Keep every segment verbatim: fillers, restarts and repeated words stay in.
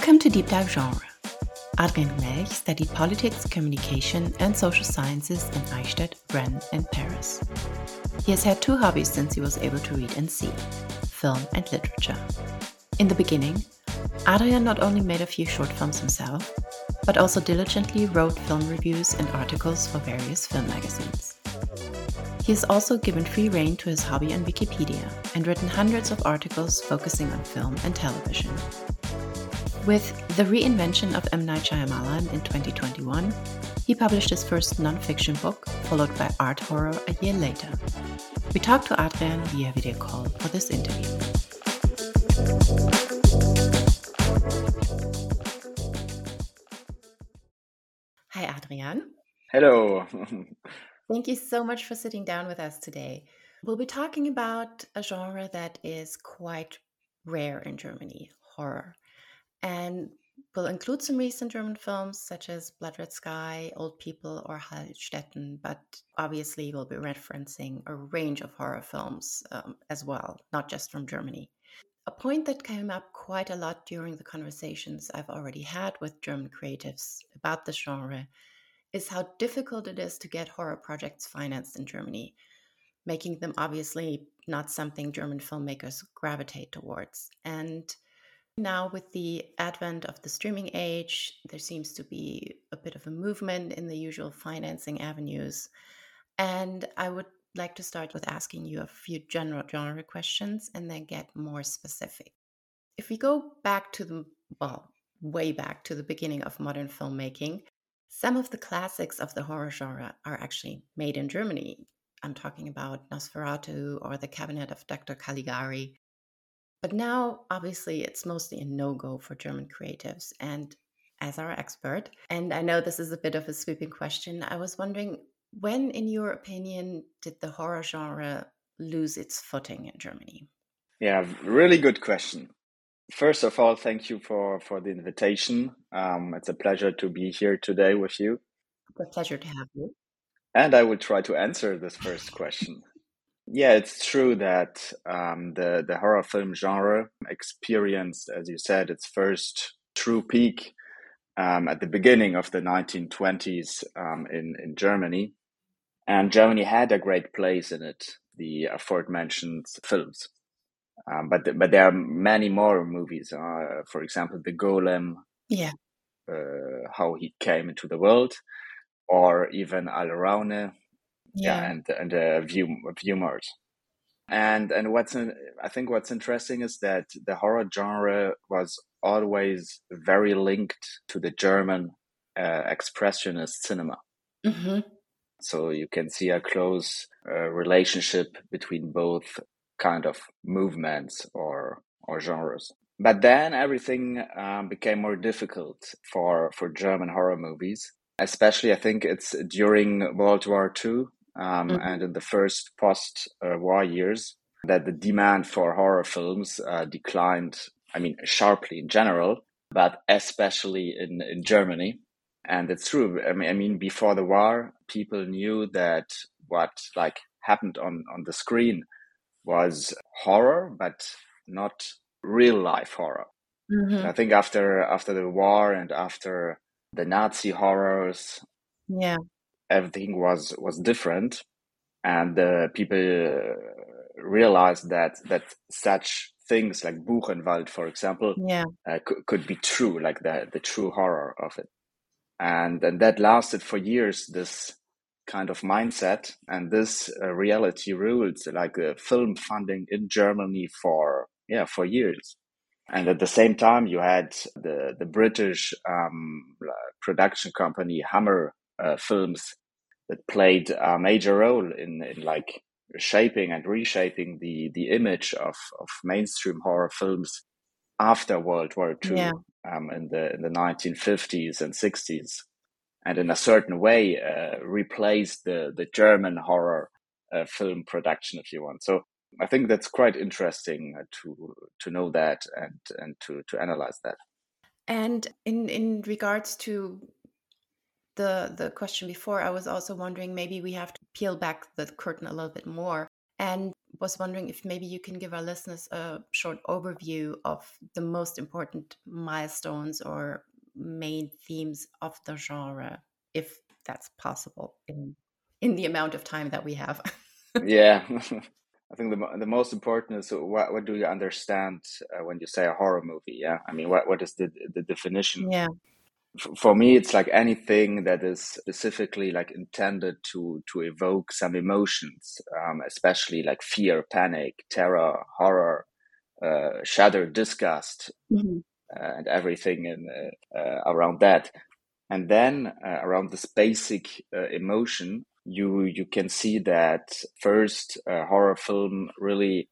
Welcome to Deep Dive Genre. Adrian Melch studied politics, communication, and social sciences in Eichstätt, Rennes, and Paris. He has had two hobbies since he was able to read and see: film and literature. In the beginning, Adrian not only made a few short films himself, but also diligently wrote film reviews and articles for various film magazines. He has also given free rein to his hobby on Wikipedia and written hundreds of articles focusing on film and television. With The Reinvention of M. Night Shyamalan in twenty twenty-one, he published his first non-fiction book, followed by art horror a year later. We talked to Adrian via video call for this interview. Hi, Adrian. Hello. Thank you so much for sitting down with us today. We'll be talking about a genre that is quite rare in Germany, horror. And we'll include some recent German films such as Blood Red Sky, Old People, or Hallstetten, but obviously we'll be referencing a range of horror films um, as well, not just from Germany. A point that came up quite a lot during the conversations I've already had with German creatives about this genre is how difficult it is to get horror projects financed in Germany, making them obviously not something German filmmakers gravitate towards. And now, with the advent of the streaming age, there seems to be a bit of a movement in the usual financing avenues. And I would like to start with asking you a few general genre questions and then get more specific. If we go back to the, well, way back to the beginning of modern filmmaking, some of the classics of the horror genre are actually made in Germany. I'm talking about Nosferatu or The Cabinet of Doctor Caligari. But now, obviously, it's mostly a no-go for German creatives. And as our expert, and I know this is a bit of a sweeping question, I was wondering, when, in your opinion, did the horror genre lose its footing in Germany? Yeah, really good question. First of all, thank you for, for the invitation. Um, it's a pleasure to be here today with you. It's a pleasure to have you. And I will try to answer this first question. Yeah, it's true that um, the, the horror film genre experienced, as you said, its first true peak um, at the beginning of the nineteen twenties um, in, in Germany. And Germany had a great place in it, the aforementioned films. Um, but but there are many more movies. Uh, for example, The Golem, Yeah. uh, how he came into the world, or even Alraune, yeah, Yeah. and and uh, View Viewmart. And and what's in, I think what's interesting is that the horror genre was always very linked to the German uh, expressionist cinema. Mm-hmm. So you can see a close uh, relationship between both kind of movements or or genres. But then everything um, became more difficult for for German horror movies, especially I think it's during World War Two um, Mm-hmm. and in the first post-war years that the demand for horror films uh, declined. I mean, sharply in general, but especially in in Germany. And it's true. I mean, I mean, before the war, people knew that what like happened on, on the screen was horror, but not real life horror. Mm-hmm. And I think after after the war and after the Nazi horrors, Yeah. everything was was different, and uh, people uh, realized that that such things like Buchenwald, for example, Yeah. uh, could, could be true, like the the true horror of it. And, and that lasted for years, this kind of mindset. And this uh, reality ruled like uh, film funding in Germany for, yeah, for years. And at the same time, you had the, the British um, production company Hammer uh, Films that played a major role in, in like shaping and reshaping the, the image of, of mainstream horror films after World War Two. Yeah. Um, in the in the nineteen fifties and sixties, and in a certain way uh, replaced the the German horror uh, film production, if you want. So I think that's quite interesting uh, to to know that and and to to analyze that. And in in regards to the the question before, I was also wondering, maybe we have to peel back the curtain a little bit more. And was wondering if maybe you can give our listeners a short overview of the most important milestones or main themes of the genre, if that's possible in in the amount of time that we have. Yeah. I think the mo- the most important is what what do you understand uh, when you say a horror movie? Yeah, I mean, what what is the the definition? Yeah. F- For me, it's like anything that is specifically like intended to to evoke some emotions, um, especially like fear, panic, terror, horror, uh, shudder, disgust, Mhm. uh, and everything in uh, uh, around that. And then uh, around this basic uh, emotion, you you can see that first uh, horror film really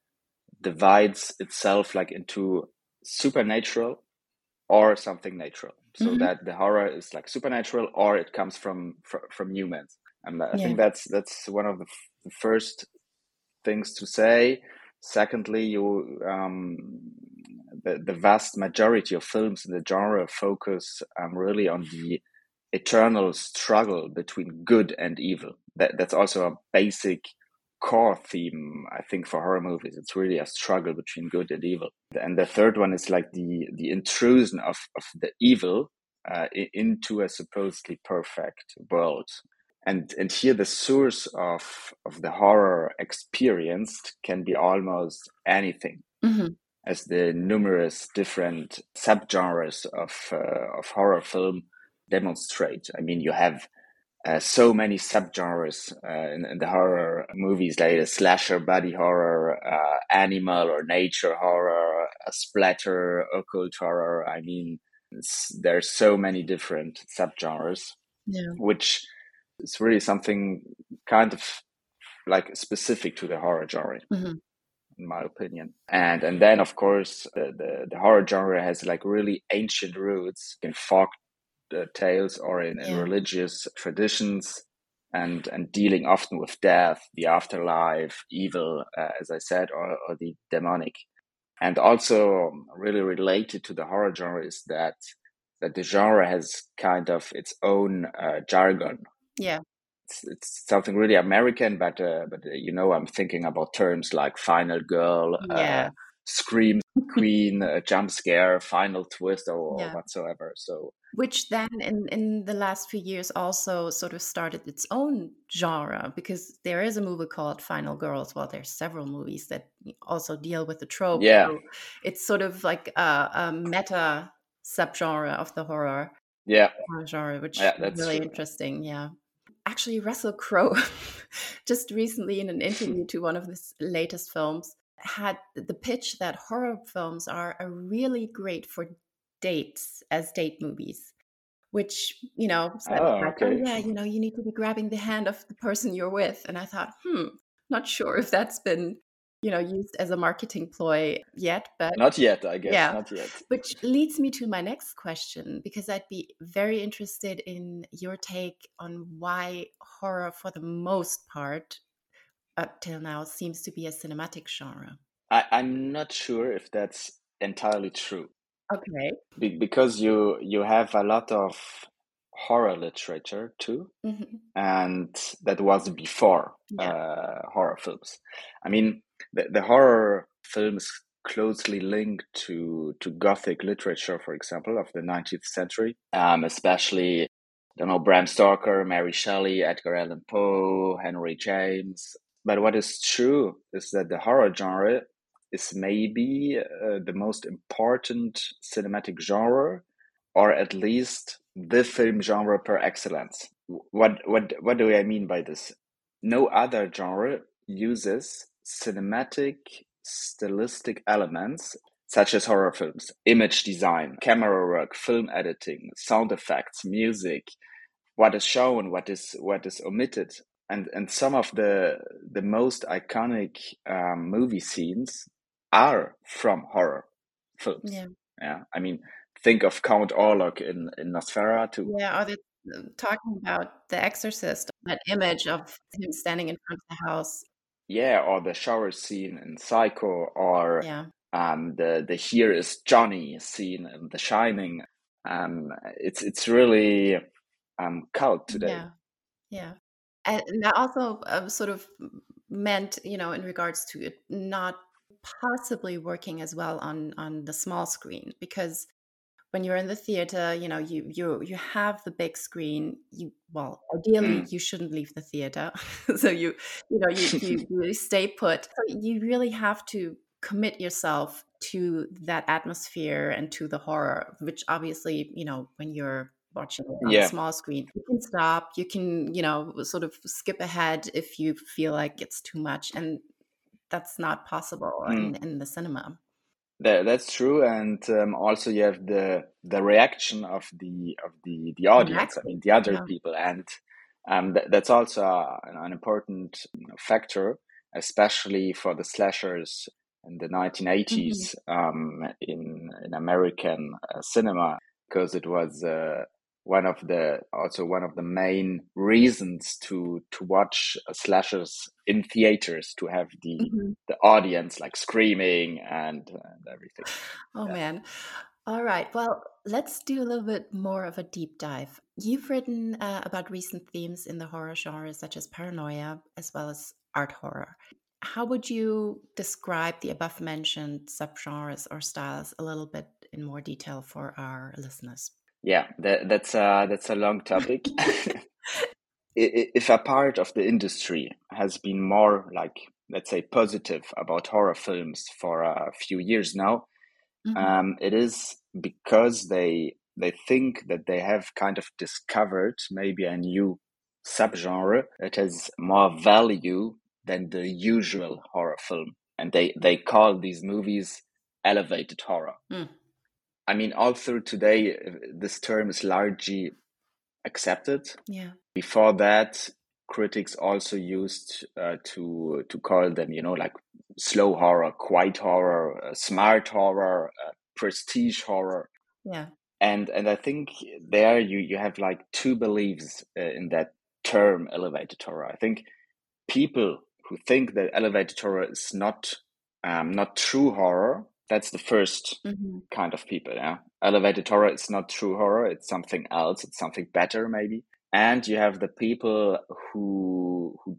divides itself like into supernatural or something natural. So Mhm. that the horror is like supernatural or it comes from from, from humans. And I Yeah. think that's that's one of the, f- the first things to say. Secondly, you um, the the vast majority of films in the genre focus um, really on the eternal struggle between good and evil. That that's also a basic core theme, I think, for horror movies. It's really a struggle between good and evil. And the third one is like the the intrusion of of the evil uh, into a supposedly perfect world. And and here the source of of the horror experienced can be almost anything, Mhm. as the numerous different subgenres of uh, of horror film demonstrate. I mean, you have uh, so many subgenres uh, in, in the horror movies, like a slasher, body horror, uh, animal or nature horror, a splatter, occult horror. I mean, there's so many different subgenres, Yeah. which is really something kind of like specific to the horror genre, Mhm. in my opinion. And and then of course the the, the horror genre has like really ancient roots in folk uh, tales or in, in Yeah. religious traditions, and and dealing often with death, the afterlife, evil, uh, as I said, or, or the demonic. And also really related to the horror genre is that that the genre has kind of its own uh, jargon. Yeah. It's, it's something really American, but uh, but uh, you know, I'm thinking about terms like final girl, uh, Yeah. scream queen, uh, jump scare, final twist, or, or Yeah. whatsoever. So Which then in, in the last few years also sort of started its own genre, because there is a movie called Final Girls. Well, there's several movies that also deal with the trope. yeah, So it's sort of like a, a meta subgenre of the horror, yeah, horror genre, which yeah, is that's really true. interesting. Yeah. Actually, Russell Crowe, just recently in an interview to one of his latest films, had the pitch that horror films are, are really great for dates as date movies, which, you know, said Oh, like, oh okay. yeah, you know, you need to be grabbing the hand of the person you're with. And I thought, hmm, not sure if that's been, you know, used as a marketing ploy yet, but Not yet, I guess. yeah. Not yet. Which leads me to my next question, because I'd be very interested in your take on why horror, for the most part, up till now, seems to be a cinematic genre. I, I'm not sure if that's entirely true. Okay. Be- because you you have a lot of horror literature too, Hmm. and that was before Yeah. uh, horror films. I mean, the, the horror films closely linked to to Gothic literature, for example, of the nineteenth century, um, especially, I don't know, Bram Stoker, Mary Shelley, Edgar Allan Poe, Henry James. But what is true is that the horror genre is maybe uh, the most important cinematic genre, or at least the film genre per excellence. What what what do I mean by this? No other genre uses cinematic stylistic elements such as horror films, image design, camera work, film editing, sound effects, music, what is shown, what is what is omitted. And and some of the the most iconic um, movie scenes are from horror films. Yeah. Yeah, I mean, think of Count Orlok in in Nosferatu. Yeah. Are they uh, talking about The Exorcist, that image of him standing in front of the house? Yeah, or the shower scene in Psycho, or Yeah. um, the the Here is Johnny scene in The Shining. Um, it's it's really um, cult today. Yeah. Yeah. And and that also uh, sort of meant, you know, in regards to it not possibly working as well on on the small screen, because when you're in the theater, you know, you you you have the big screen. You well, ideally, Mm. you shouldn't leave the theater, so you you know you you you stay put. So you really have to commit yourself to that atmosphere and to the horror, which obviously, you know, when you're watching it on the Yeah. small screen, you can stop, you can, you know, sort of skip ahead if you feel like it's too much, and that's not possible in Mm. in the cinema. That, that's true, and um, also you have the the reaction of the of the the audience. I Exactly. mean, the other Yeah. people, and um, th- that's also an, an important factor, especially for the slashers in the nineteen Mhm. eighties um, in in American uh, cinema, because it was uh, one of the also one of the main reasons to to watch uh, slashers in theaters, to have the Mhm. the audience like screaming and, and everything. Oh Yeah. man. All right. Well, let's do a little bit more of a deep dive. You've written uh, about recent themes in the horror genre, such as paranoia, as well as art horror. How would you describe the above mentioned subgenres or styles a little bit in more detail for our listeners? Yeah, that, that's a that's a long topic. If a part of the industry has been more like, let's say, positive about horror films for a few years now, Mhm. um, it is because they they think that they have kind of discovered maybe a new subgenre that has more value than the usual horror film, and they they call these movies elevated horror. Mm. I mean, all through today, this term is largely accepted. Yeah. Before that, critics also used uh, to to call them, you know, like slow horror, quiet horror, uh, smart horror, uh, prestige horror, Yeah. and and I think there you you have like two beliefs uh, in that term, elevated horror. I think people who think that elevated horror is not um, not true horror, that's the first Mhm. kind of people. Yeah, elevated horror is not true horror, it's something else, it's something better maybe. And you have the people who who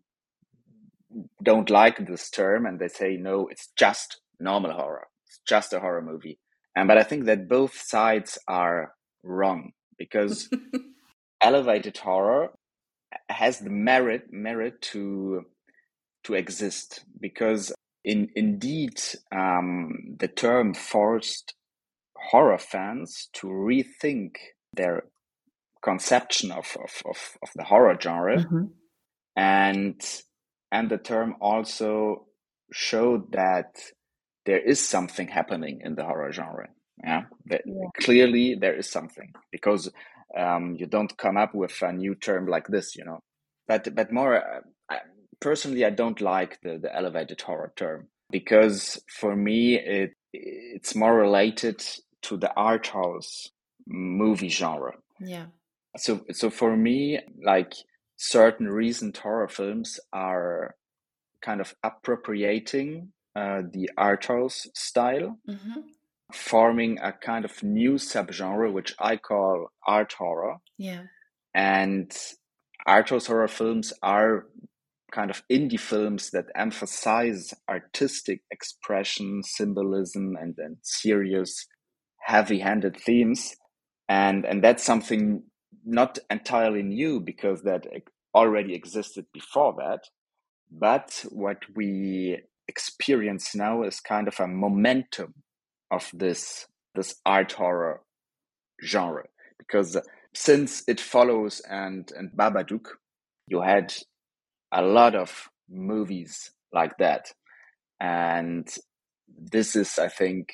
don't like this term, and they say no, it's just normal horror, it's just a horror movie. And but I think that both sides are wrong, because elevated horror has the merit merit to to exist, because in indeed um, the term forced horror fans to rethink their conception of, of, of, of the horror genre, Mhm. and and the term also showed that there is something happening in the horror genre. Yeah, that Yeah. clearly there is something, because um, you don't come up with a new term like this, you know. But but more uh, I, personally, I don't like the the elevated horror term, because for me it it's more related to the art house movie genre. Yeah. So so for me, like certain recent horror films are kind of appropriating uh, the art house style, Mhm. forming a kind of new subgenre which I call art horror. Yeah. And art house horror films are kind of indie films that emphasize artistic expression, symbolism, and then serious, heavy-handed themes. And and that's something not entirely new, because that already existed before that. But what we experience now is kind of a momentum of this this art horror genre, because since It Follows and and Babadook, you had a lot of movies like that, and this is, I think,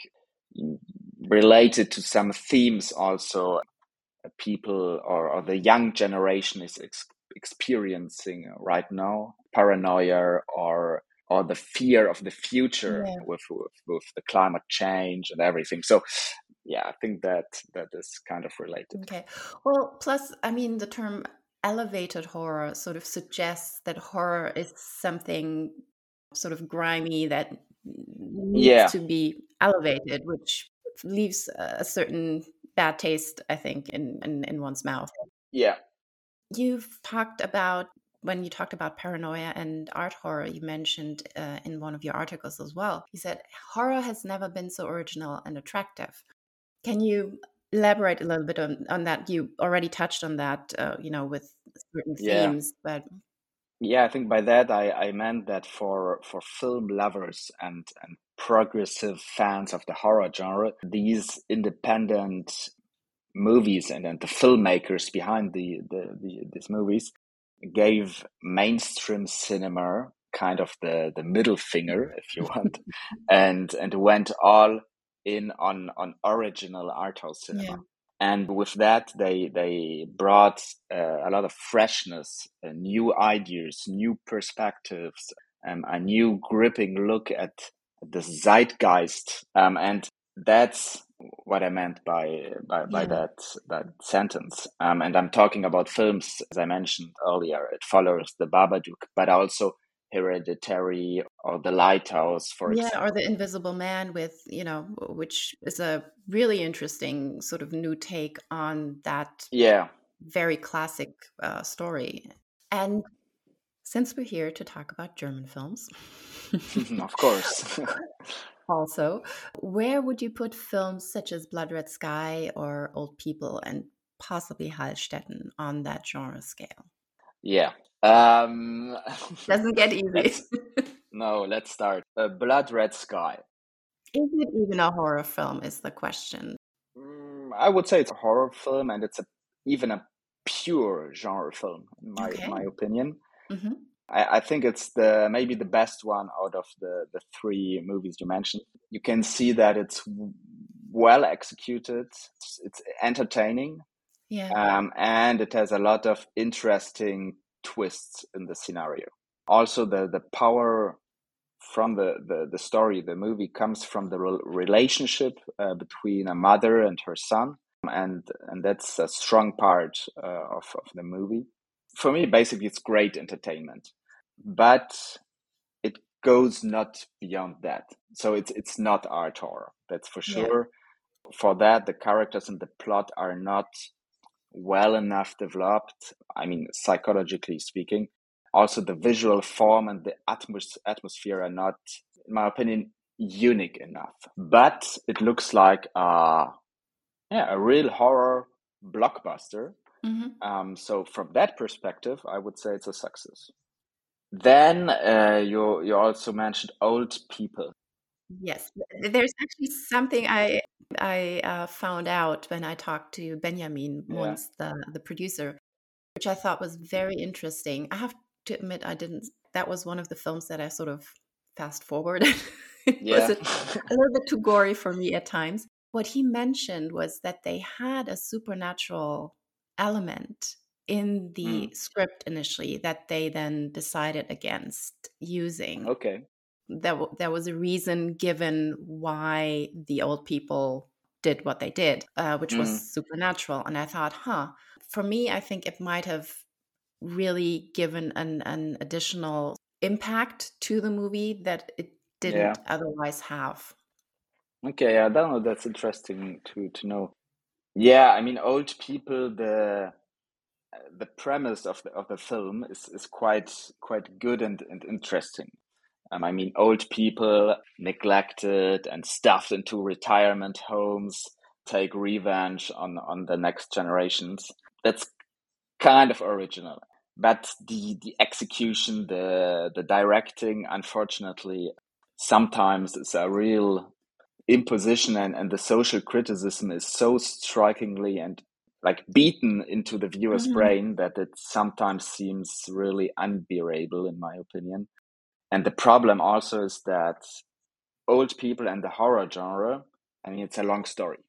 related to some themes also people, or, or the young generation is ex- experiencing right now, paranoia, or or the fear of the future Yeah. with, with with the climate change and everything. So yeah, I think that that is kind of related. Okay. Well, plus, I mean, the term elevated horror sort of suggests that horror is something sort of grimy that needs Yeah, to be elevated, which leaves a certain bad taste, I think, in, in, in one's mouth. yeah. You've talked about when you talked about paranoia and art horror, you mentioned uh, in one of your articles as well, you said horror has never been so original and attractive. Can you elaborate a little bit on, on that? You already touched on that, uh, you know, with certain Yeah. themes, but Yeah, I think by that I, I meant that for for film lovers and, and progressive fans of the horror genre, these independent movies and, and the filmmakers behind the, the, the these movies gave mainstream cinema kind of the, the middle finger, if you want, and and went all in on on original art house yeah, cinema. And with that, they they brought uh, a lot of freshness, uh, new ideas, new perspectives, um, a new gripping look at the zeitgeist, um, and that's what I meant by by, by yeah. that that sentence. Um, and I'm talking about films, as I mentioned earlier. It follows The Babadook, but also Hereditary or The Lighthouse, for Yeah, or example. The Invisible Man with, you know, which is a really interesting sort of new take on that Yeah, very classic uh, story. And since we're here to talk about German films, of course. also, where would you put films such as Blood Red Sky or Old People and possibly Hallstetten on that genre scale? Yeah. Um, Doesn't get easy. let's no, let's start. Uh, Blood Red Sky. Is it even a horror film, is the question. Mm, I would say it's a horror film, and it's a even a pure genre film, in my Okay. my opinion. hmm I, I think it's the maybe the best one out of the the three movies you mentioned. You can see that it's w- well executed. It's, it's entertaining, Yeah. um, and it has a lot of interesting twists in the scenario. Also, the the power from the, the, the story, the movie comes from the re- relationship uh, between a mother and her son. And, and that's a strong part uh, of, of the movie. For me, basically, it's great entertainment, but it goes not beyond that. So it's, it's not art horror, that's for Yeah. sure. For that, the characters and the plot are not well enough developed. I mean, psychologically speaking. Also, the visual form and the atmos- atmosphere are not, in my opinion, unique enough. But it looks like a, yeah, a real horror blockbuster. hmm Um, so from that perspective, I would say it's a success. Then uh, you you also mentioned Old People. Yes, th- there's actually something I I uh, found out when I talked to Benjamin Yeah, Munz, the the producer, which I thought was very interesting. I have to admit, I didn't. That was one of the films that I sort of fast forwarded. It was yeah, a, a little bit too gory for me at times. What he mentioned was that they had a supernatural element in mm, the script initially that they then decided against using. okay, There, w- there was a reason given why the old people did what they did, uh, which was mm, supernatural. And I thought, huh, for me, I think it might have really given an, an additional impact to the movie that it yeah, didn't otherwise have. okay. Yeah, I don't know. That's interesting to to know. Yeah, I mean, Old People. The the premise of the of the film is is quite quite good and, and interesting. Um, I mean, old people neglected and stuffed into retirement homes take revenge on on the next generations. That's kind of original, but the the execution, the the directing, unfortunately, sometimes is a real imposition, and, and the social criticism is so strikingly and like beaten into the viewer's Mhm. brain that it sometimes seems really unbearable, in my opinion. And the problem also is that old people and the horror genre, I mean, it's a long story.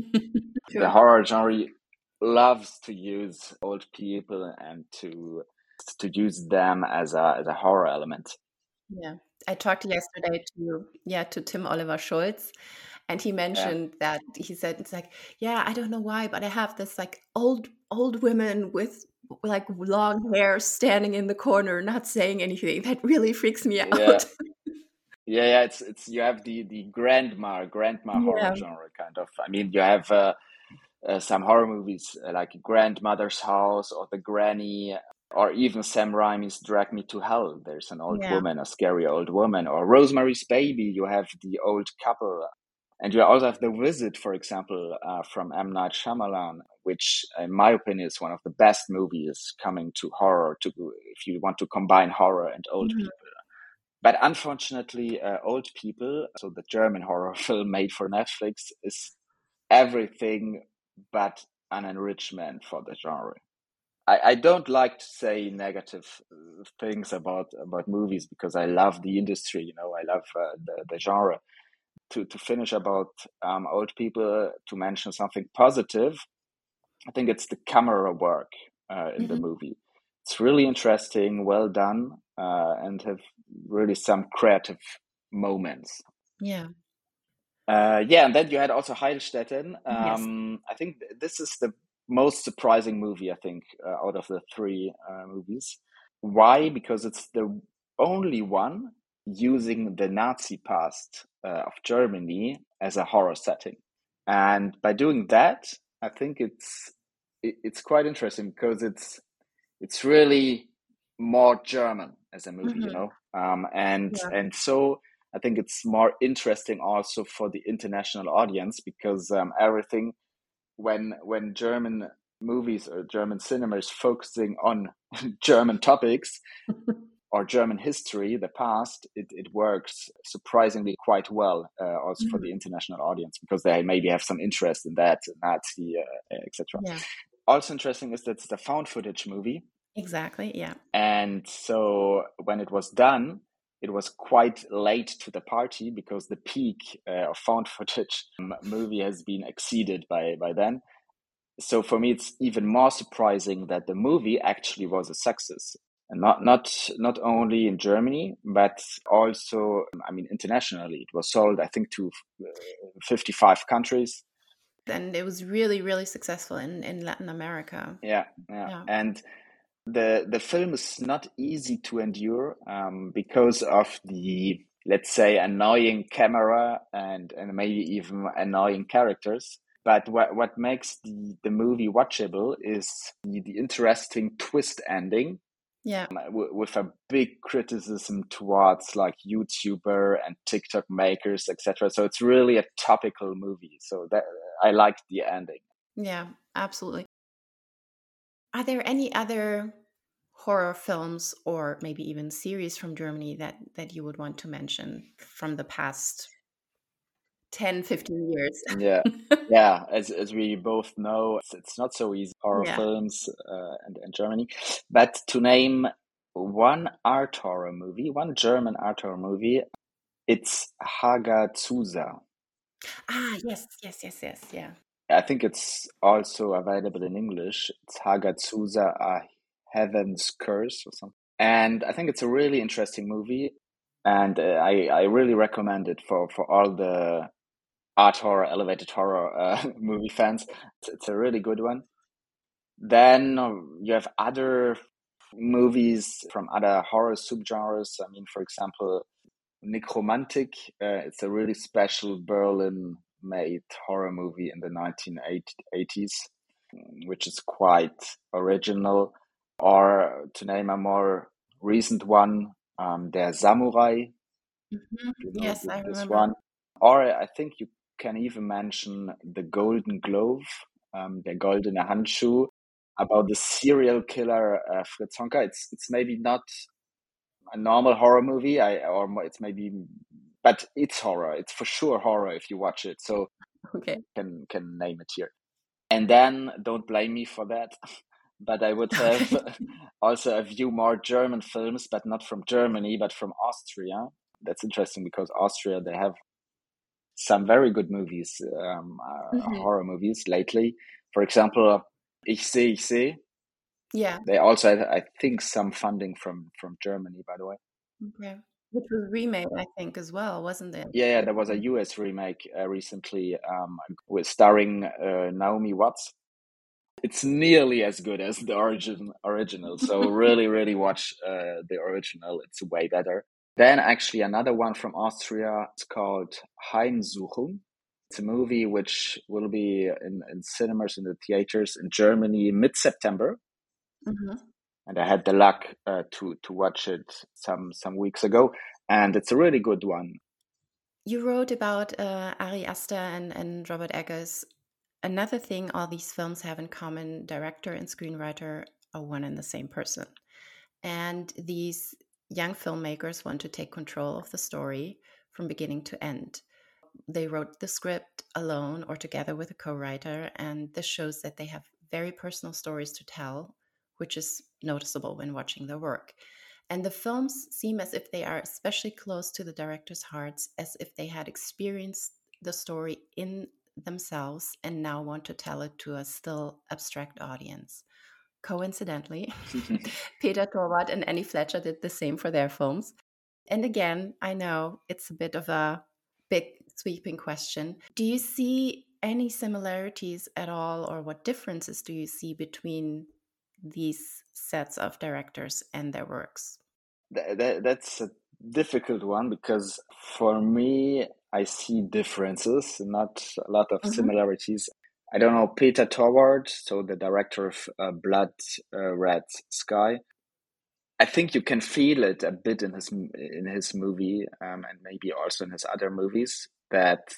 The Sure. horror genre loves to use old people and to to use them as a as a horror element. Yeah. I talked yesterday to yeah to Tim Oliver Schultz, and he Yeah, mentioned that he said it's like, yeah, I don't know why, but I have this like old old women with like long hair standing in the corner not saying anything. That really freaks me yeah, out. yeah, yeah. It's it's you have the the grandma grandma horror Yeah. genre kind of. I mean, you have uh, uh, some horror movies uh, like Grandmother's House or The Granny. Or even Sam Raimi's Drag Me to Hell. There's an old Yeah. woman, a scary old woman. Or Rosemary's Baby, you have the old couple. And you also have The Visit, for example, uh, from M. Night Shyamalan, which, in my opinion, is one of the best movies coming to horror, to if you want to combine horror and old Mhm. people. But unfortunately, uh, Old People, so the German horror film made for Netflix, is everything but an enrichment for the genre. I, I don't like to say negative uh, things about about movies because I love the industry. You know, I love uh, the the genre. To to finish about um, Old People, to mention something positive, I think it's the camera work uh, in the Mhm. movie. It's really interesting, well done, uh, and have really some creative moments. Yeah. Uh, yeah, and then you had also Heilstätten. Yes. Um, I think th- this is the most surprising movie, I think, uh, out of the three uh, movies. Why? Because it's the only one using the Nazi past uh, of Germany as a horror setting. And by doing that, I think it's it, it's quite interesting because it's it's really more German as a movie, you Mhm. know. Um, and Yeah. and so I think it's more interesting also for the international audience because um, everything when when German movies or German cinema is focusing on German topics or German history, the past, it, it works surprisingly quite well uh, also for the Mhm. international audience because they maybe have some interest in that Nazi, uh, et cetera. Yeah. Also interesting is that it's the found footage movie. Exactly. Yeah. And so when it was done, it was quite late to the party because the peak uh, of found footage um, movie has been exceeded by, by then. So for me, it's even more surprising that the movie actually was a success. And not, not, not only in Germany, but also, I mean, internationally. It was sold, I think, to uh, fifty-five countries. And it was really, really successful in in Latin America. Yeah, yeah. Yeah. And the the film is not easy to endure um, because of the, let's say, annoying camera and and maybe even annoying characters. But what what makes the, the movie watchable is the, the interesting twist ending Yeah. w- with a big criticism towards like YouTuber and TikTok makers, et cetera. So it's really a topical movie. So that I liked the ending. Yeah. Absolutely. Are there any other horror films or maybe even series from Germany that that you would want to mention from the past ten, fifteen years? Yeah, yeah. As as we both know, it's, it's not so easy horror Yeah. films uh, in, in Germany. But to name one art horror movie, one German art horror movie, it's Hagazusa. Ah, yes, yes, yes, yes, yeah. I think it's also available in English. It's Hagazusa, A Heaven's Curse or something. And I think it's a really interesting movie, and uh, I I really recommend it for for all the art horror, elevated horror uh, movie fans. It's, it's a really good one. Then uh, you have other movies from other horror subgenres. I mean, for example, Necromantic. Uh, it's a really special Berlin-made horror movie in the nineteen eighties, which is quite original. Or to name a more recent one, um, Der Samurai. Mhm. You know Yes, th- I this remember. one. Or I think you can even mention The Golden Glove, um, Der Goldene Handschuh, about the serial killer uh, Fritz Honka. It's it's maybe not a normal horror movie, I or it's maybe, but it's horror. It's for sure horror if you watch it. So Okay. can can name it here. And then don't blame me for that. But I would have Okay. also a few more German films, but not from Germany, but from Austria. That's interesting because Austria, they have some very good movies, um, uh, Mhm. horror movies lately. For example, Ich sehe, ich sehe. Yeah. They also had, I think, some funding from from Germany, by the way. Okay. Which was remade, I think, as well, wasn't it? Yeah, yeah, there was a U S remake uh, recently um, with starring uh, Naomi Watts. It's nearly as good as the origin original. So really, really watch uh, the original. It's way better. Then actually another one from Austria. It's called Heimsuchung. It's a movie which will be in, in cinemas in the theaters in Germany mid September. Mhm. and I had the luck uh, to to watch it some some weeks ago, and it's a really good one. You wrote about uh, Ari Aster and, and Robert Eggers. Another thing all these films have in common, director and screenwriter are one and the same person. And these young filmmakers want to take control of the story from beginning to end. They wrote the script alone or together with a co-writer, and this shows that they have very personal stories to tell, which is noticeable when watching their work. And the films seem as if they are especially close to the director's hearts, as if they had experienced the story in themselves and now want to tell it to a still abstract audience. Coincidentally, Peter Torwart and Annie Fletcher did the same for their films. And again, I know it's a bit of a big sweeping question. Do you see any similarities at all, or what differences do you see between these sets of directors and their works? That, that, that's a difficult one because for me, I see differences, not a lot of Mm-hmm. similarities. I don't know, Peter Torwart, so the director of uh, Blood uh, Red Sky. I think you can feel it a bit in his in his movie, um, and maybe also in his other movies, that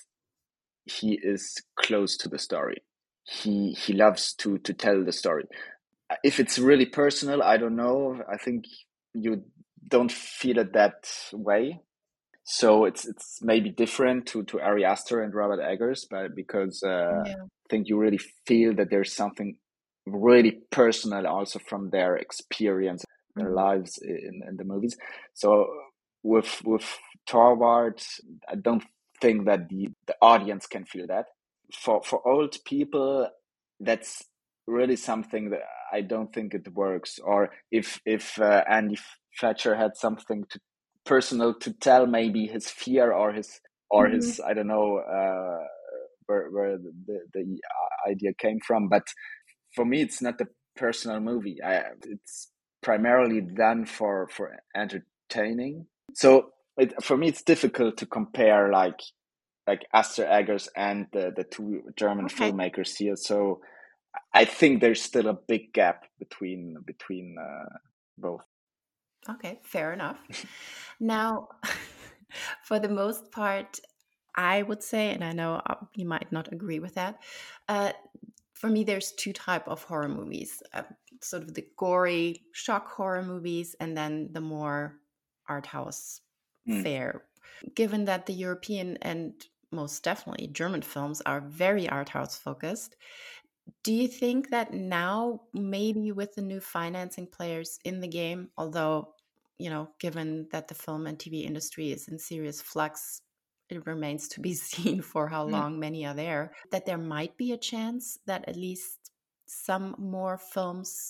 he is close to the story. He he loves to to tell the story. If it's really personal, I don't know. I think you don't feel it that way. So it's it's maybe different to to Ari Aster and Robert Eggers, but because uh, Yeah. I think you really feel that there's something really personal also from their experience, their Mm-hmm. lives in, in the movies. So with with Torvald, I don't think that the, the audience can feel that. For for old people, that's really something that I don't think it works. Or if if uh, Andy Fletcher had something to personal to tell, maybe his fear or his or Mm-hmm. his I don't know uh, where where the the idea came from. But for me, it's not a personal movie. I, it's primarily done for for entertaining. So it, for me, it's difficult to compare like like Aster Eggers and the the two German Okay. filmmakers here. So I think there's still a big gap between between uh, both. Okay, fair enough. Now, for the most part, I would say, and I know uh, you might not agree with that, uh, for me, there's two type of horror movies, uh, sort of the gory shock horror movies, and then the more art house Mm. fare. Given that the European and most definitely German films are very art house focused, do you think that now, maybe with the new financing players in the game, although, you know, given that the film and T V industry is in serious flux, it remains to be seen for how Mm. long many are there, that there might be a chance that at least some more films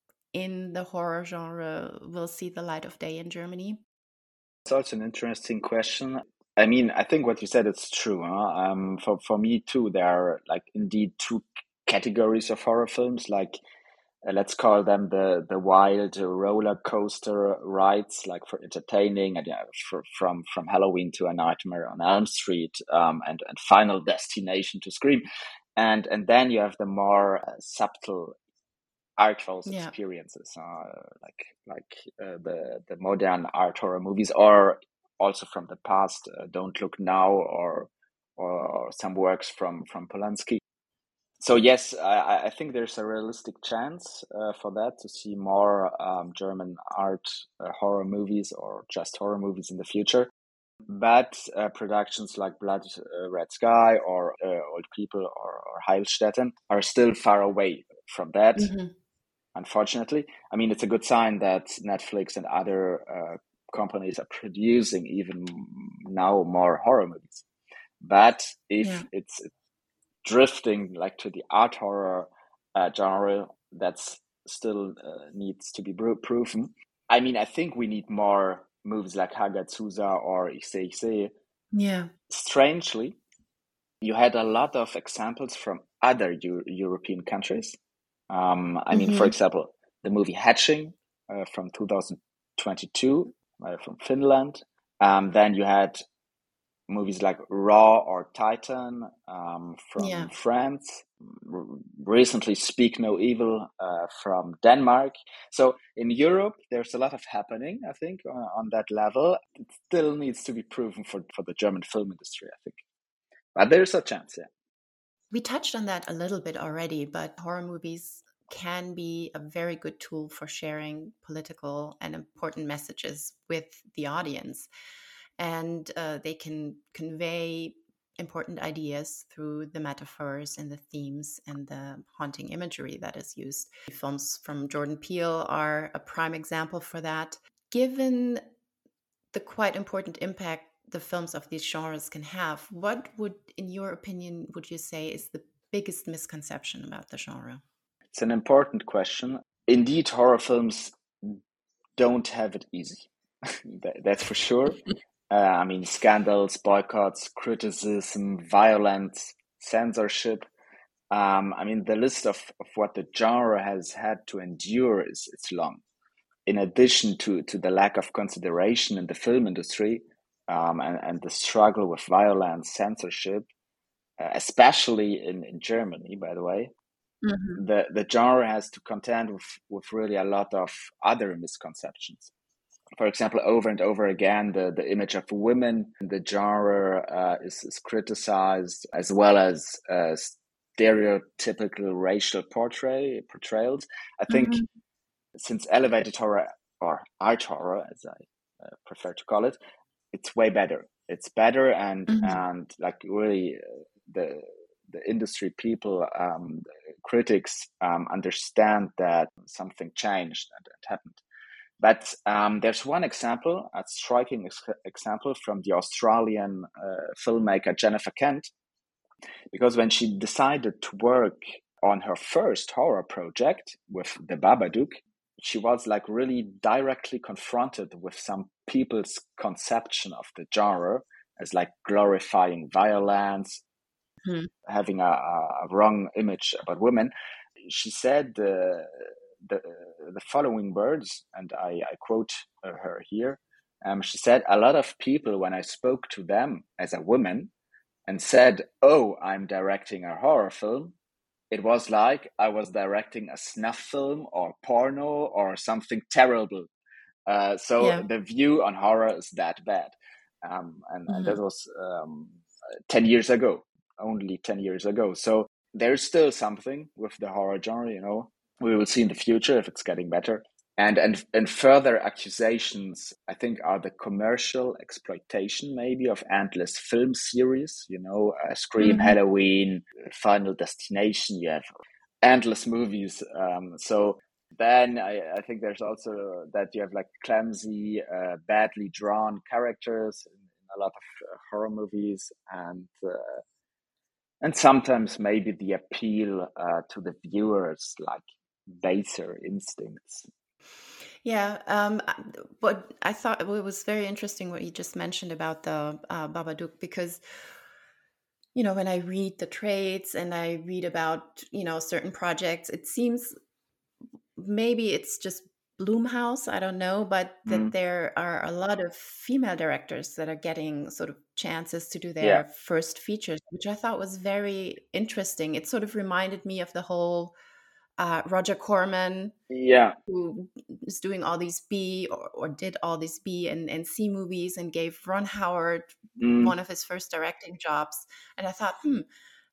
in the horror genre will see the light of day in Germany? It's also an interesting question. I mean, I think what you said is true. Huh? Um, for for me too, there are like indeed two categories of horror films. Like uh, let's call them the the wild roller coaster rides, like for entertaining, and yeah, for, from from Halloween to A Nightmare on Elm Street, um, and and Final Destination to Scream, and and then you have the more uh, subtle art house Yeah. experiences, uh, like like uh, the the modern art horror movies, or also from the past, uh, Don't Look Now, or or some works from from Polanski. So yes, I, I think there's a realistic chance uh, for that, to see more um, German art uh, horror movies or just horror movies in the future. But uh, productions like Blood uh, Red Sky or uh, Old People or, or Heilstätten are still far away from that, Hmm. unfortunately. I mean, it's a good sign that Netflix and other uh, companies are producing even now more horror movies. But Yeah. if it's drifting like to the art horror uh, genre, that's still uh, needs to be proven. I mean, I think we need more movies like Hagazusa or Ise Ise. Yeah. Strangely, you had a lot of examples from other Euro- European countries. Um, I mean, for Hmm. example, the movie Hatching uh, from two thousand twenty-two uh, from Finland. Um, then you had movies like Raw or Titan um, from Yeah. France. R- recently, Speak No Evil uh, from Denmark. So in Europe, there's a lot of happening, I think, uh, on that level. It still needs to be proven for, for the German film industry, I think. But there's a chance, yeah. We touched on that a little bit already, but horror movies can be a very good tool for sharing political and important messages with the audience. And uh, they can convey important ideas through the metaphors and the themes and the haunting imagery that is used. Films from Jordan Peele are a prime example for that. Given the quite important impact the films of these genres can have, what would, in your opinion, would you say is the biggest misconception about the genre? It's an important question. Indeed, horror films don't have it easy. That's for sure. Uh, I mean, scandals, boycotts, criticism, violence, censorship. Um, I mean, the list of, of what the genre has had to endure is it's long. In addition to, to the lack of consideration in the film industry um, and, and the struggle with violence, censorship, uh, especially in, in Germany, by the way, Mm-hmm. the, the genre has to contend with, with really a lot of other misconceptions. For example, over and over again, the, the image of women in the genre uh, is, is criticized, as well as uh, stereotypical racial portray portrayals. I think Mm-hmm. since elevated horror, or art horror, as I uh, prefer to call it, it's way better. It's better, and Mm-hmm. and like really uh, the the industry people, um, critics um, understand that something changed and it happened. But um, there's one example, a striking ex- example from the Australian uh, filmmaker Jennifer Kent, because when she decided to work on her first horror project with The Babadook, she was like really directly confronted with some people's conception of the genre as like glorifying violence, Mm-hmm. having a, a wrong image about women. She said uh, the the following words, and I, I quote her here. Um, she said, "A lot of people, when I spoke to them as a woman and said, 'Oh, I'm directing a horror film,' it was like I was directing a snuff film or porno or something terrible. Uh, so Yeah. the view on horror is that bad." Um, and, and Mm-hmm. that was um, ten years ago, only ten years ago. So there's still something with the horror genre, you know. We will see in the future if it's getting better. And, and and further accusations, I think, are the commercial exploitation, maybe, of endless film series. You know, uh, Scream, Mm-hmm. Halloween, Final Destination. You have endless movies. Um, so then I, I think there's also that you have like clumsy, uh, badly drawn characters in, in a lot of uh, horror movies, and uh, and sometimes maybe the appeal uh, to the viewers, like baser instincts. Yeah, um, I- but I thought it was very interesting what you just mentioned about the uh, Babadook, because you know when I read the trades and I read about you know certain projects, it seems maybe it's just Bloomhouse, I don't know, but that Mm, there are a lot of female directors that are getting sort of chances to do yeah, their first features, which I thought was very interesting. It sort of reminded me of the whole uh, Roger Corman, yeah, who is doing all these B or, or did all these B and, and C movies and gave Ron Howard mm, one of his first directing jobs. And I thought, hmm,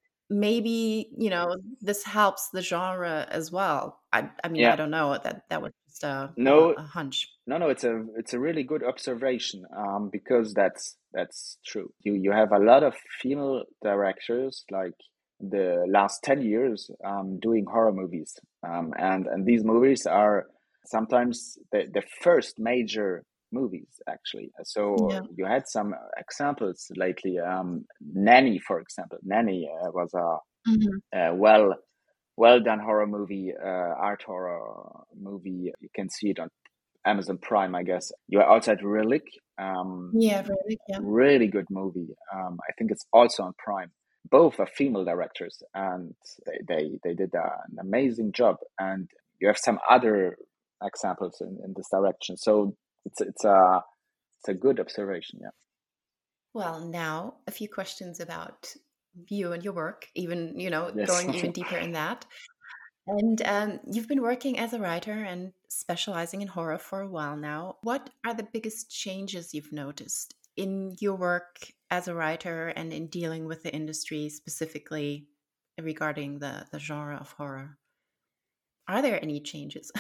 maybe, you know, this helps the genre as well. I, I mean, I yeah. don't know. That that was just a, a, No, a hunch. no, no. It's a it's a really good observation. Um, because that's that's true. You you have a lot of female directors like the last ten years um doing horror movies. Um, and and these movies are sometimes the the first major movies actually. So Yeah. you had some examples lately. Um, Nanny, for example. Nanny uh, was a, Mhm. a well well done horror movie, uh, art horror movie. You can see it on Amazon Prime, I guess. You also had Relic, um, Yeah, really. Yeah. really good movie. Um, I think it's also on Prime. Both are female directors, and they they, they did uh, an amazing job. And you have some other examples in, in this direction. So it's it's a it's a good observation. Yeah. Well, now a few questions about you and your work, even, you know, Yes. going even deeper in that. And um, you've been working as a writer and specializing in horror for a while now. What are the biggest changes you've noticed in your work as a writer and in dealing with the industry specifically regarding the, the genre of horror? Are there any changes?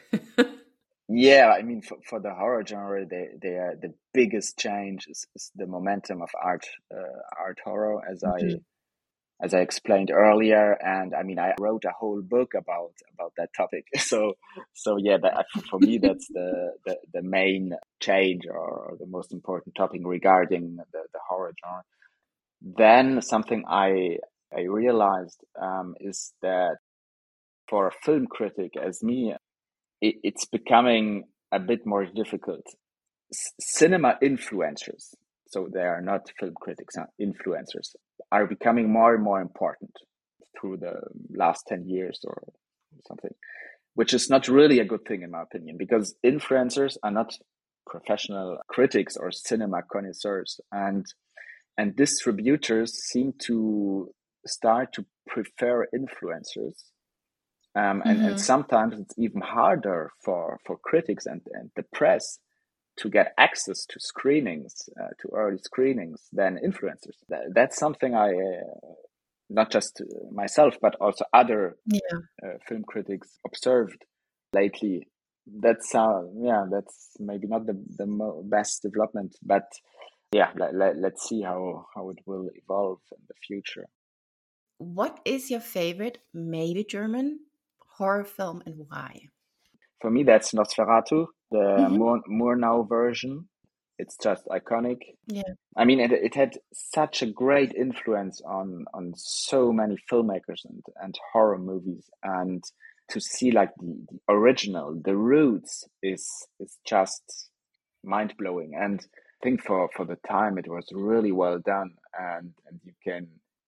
Yeah, I mean, for, for the horror genre, they they are the biggest change is, is the momentum of art uh, art horror, as I Mhm. as I explained earlier. And I mean, I wrote a whole book about about that topic. So so yeah, that, for, for me, that's the, the the main change, or the most important topic regarding the, the horror genre. Then something I I realized um, is that for a film critic as me, it, it's becoming a bit more difficult. C- cinema influencers, so they are not film critics, uh, influencers, are becoming more and more important through the last ten years or something, which is not really a good thing in my opinion, because influencers are not professional critics or cinema connoisseurs, and and distributors seem to start to prefer influencers, um, and and Mhm. sometimes it's even harder for for critics and, and the press to get access to screenings, uh, to early screenings, than influencers. That, that's something I, uh, not just myself, but also other Yeah. uh, film critics observed lately. That's uh, yeah, that's maybe not the the mo- best development, but yeah, let, let, let's see how how it will evolve in the future. What is your favorite, maybe German, horror film and why? For me, that's Nosferatu, the Mhm. Mur- Murnau version. It's just iconic. Yeah. I mean, it, it had such a great influence on on so many filmmakers and, and horror movies, and to see like the, the original, the roots is is just mind blowing. And I think for for the time it was really well done, and and you can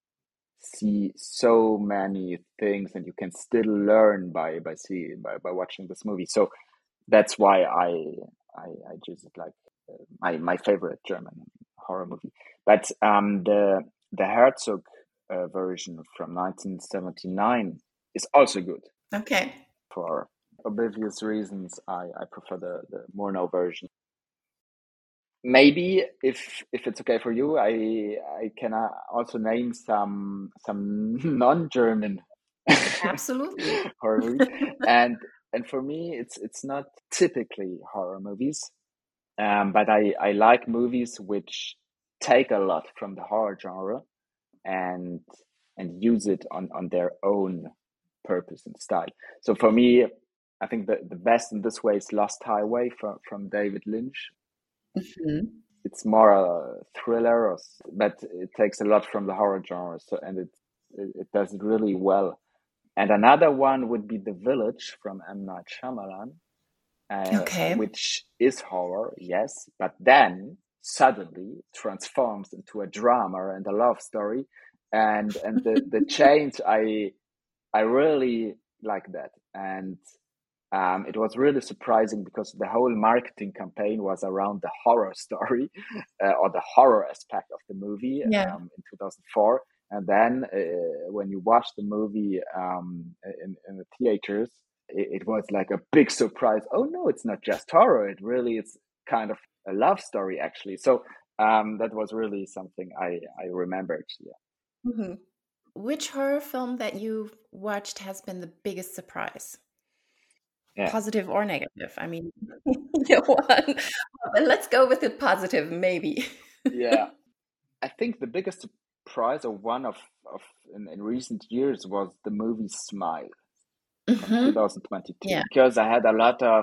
see so many things, and you can still learn by by see by, by watching this movie. So that's why I I, I choose it like uh, my my favorite German horror movie. But um, the the Herzog uh, version from nineteen seventy-nine is also good. Okay. For obvious reasons, I, I prefer the the Murnau version. Maybe if if it's okay for you, I I can uh, also name some some non-German Absolutely. horror movies, and and for me, it's it's not typically horror movies. Um, but I, I like movies which take a lot from the horror genre and and use it on, on their own purpose and style. So for me, I think the, the best in this way is Lost Highway from, from David Lynch. Mhm. It's more a thriller, or, but it takes a lot from the horror genre, so and it, it it does it really well. And another one would be The Village from M. Night Shyamalan, uh, Okay. which is horror, yes, but then suddenly transforms into a drama and a love story, and and the the change, I I really like that, and um, it was really surprising because the whole marketing campaign was around the horror story, uh, or the horror aspect of the movie Yeah. um, in two thousand four. And then uh, when you watch the movie um, in, in the theaters, it, it was like a big surprise. Oh no, it's not just horror. It really is kind of a love story, actually. So um, that was really something I, I remembered. Yeah. Mhm. Which horror film that you've watched has been the biggest surprise? Yeah. Positive or negative? I mean, either one. But let's go with the positive, maybe. Yeah. I think the biggest surprise, or one of, of in, in recent years, was the movie Smile from Mhm. twenty twenty-two, Yeah. because I had a lot of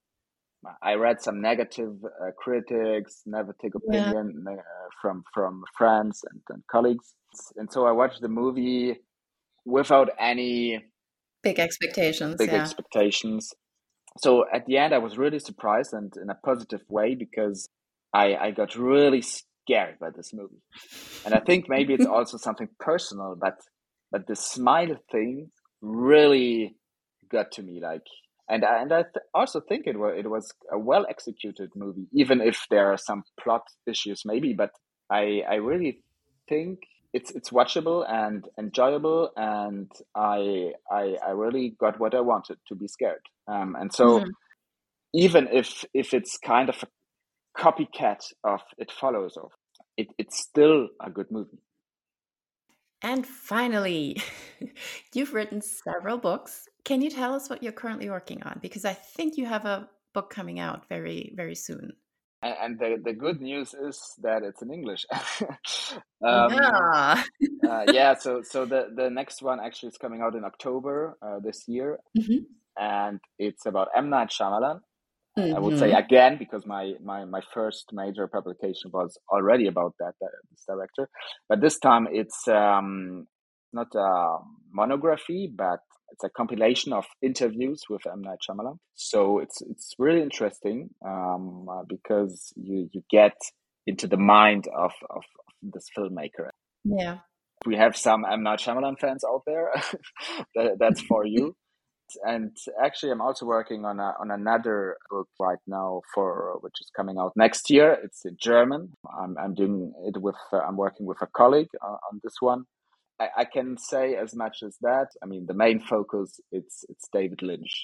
I read some negative uh, critics, negative Yeah. opinion uh, from from friends and, and colleagues, and so I watched the movie without any Big expectations, big yeah. expectations. So at the end, I was really surprised, and in a positive way, because I I got really scared by this movie. And I think maybe it's also something personal, but but the smile thing really got to me. Like, and I, and I th- also think it was it was a well executed movie, even if there are some plot issues, maybe. But I I really think it's it's watchable and enjoyable, and I I I really got what I wanted, to be scared. Um, and so Mhm. even if if it's kind of a copycat of It Follows, of it, it's still a good movie. And finally, you've written several books. Can you tell us what you're currently working on? Because I think you have a book coming out very, very soon. And, and the the good news is that it's in English. Oh, um, yeah. uh, yeah, so so the the next one actually is coming out in October uh, this year, Mhm. and it's about M. Night Shyamalan. I would say Mhm. again, because my, my, my first major publication was already about that, that this director, but this time it's um, not a monography, but it's a compilation of interviews with M. Night Shyamalan. So it's it's really interesting um, uh, because you you get into the mind of, of, of this filmmaker. Yeah. If we have some M. Night Shyamalan fans out there, that, that's for you. And actually, I'm also working on a, on another book right now, for which is coming out next year. It's in German. I'm I'm doing it with uh, I'm working with a colleague uh, on this one. I, I can say as much as that. I mean, the main focus it's it's David Lynch.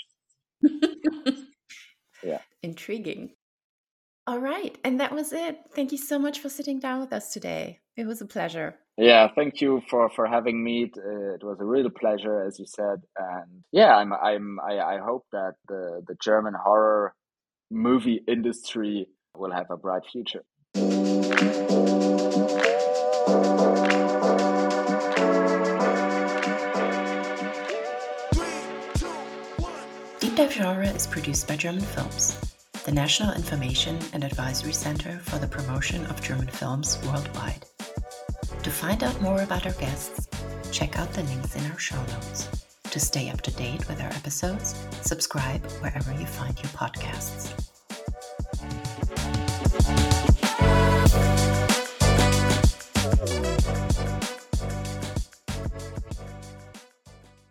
Yeah. Intriguing. All right. And that was it. Thank you so much for sitting down with us today. It was a pleasure. Yeah, thank you for, for having me. It, uh, it was a real pleasure, as you said, and yeah, I'm I'm I, I hope that the the German horror movie industry will have a bright future. Deep Dive Genre is produced by German Films, the National Information and Advisory Center for the Promotion of German Films worldwide. To find out more about our guests, check out the links in our show notes. To stay up to date with our episodes, subscribe wherever you find your podcasts.